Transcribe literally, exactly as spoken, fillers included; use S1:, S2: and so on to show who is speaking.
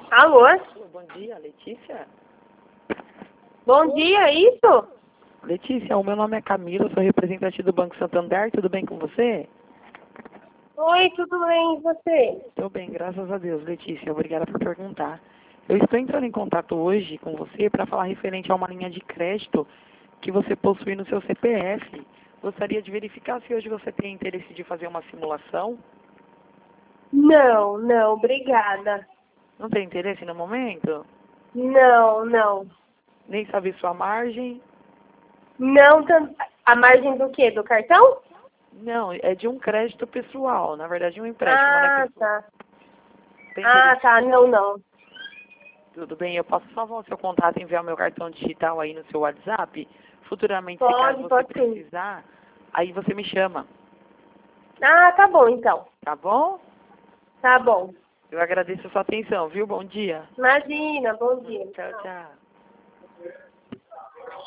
S1: Alô?
S2: Bom dia, Letícia.
S1: Bom dia, é isso?
S2: Letícia, o meu nome é Camila, sou representante do Banco Santander, tudo bem com você?
S1: Oi, tudo bem, e você?
S2: Estou bem, graças a Deus, Letícia, obrigada por perguntar. Eu estou entrando em contato hoje com você para falar referente a uma linha de crédito que você possui no seu C P F. Gostaria de verificar se hoje você tem interesse de fazer uma simulação.
S1: Não, não, obrigada.
S2: Não tem interesse no momento?
S1: Não, não.
S2: Nem sabe sua margem?
S1: Não, tan- a margem do quê? Do cartão?
S2: Não, é de um crédito pessoal, na verdade um empréstimo, né,
S1: Ah,
S2: pessoal?
S1: tá.
S2: Tem
S1: Ah,
S2: interesse?
S1: tá, não, não.
S2: Tudo bem, eu posso salvar o seu contato e enviar o meu cartão digital aí no seu WhatsApp? Futuramente, se caso
S1: Pode,
S2: você
S1: pode sim.
S2: precisar, aí você me chama,
S1: Ah, tá bom, então.
S2: tá bom?
S1: Tá bom.
S2: Eu agradeço a sua atenção, viu? Bom dia.
S1: Imagina, bom dia.
S2: Tchau, tchau.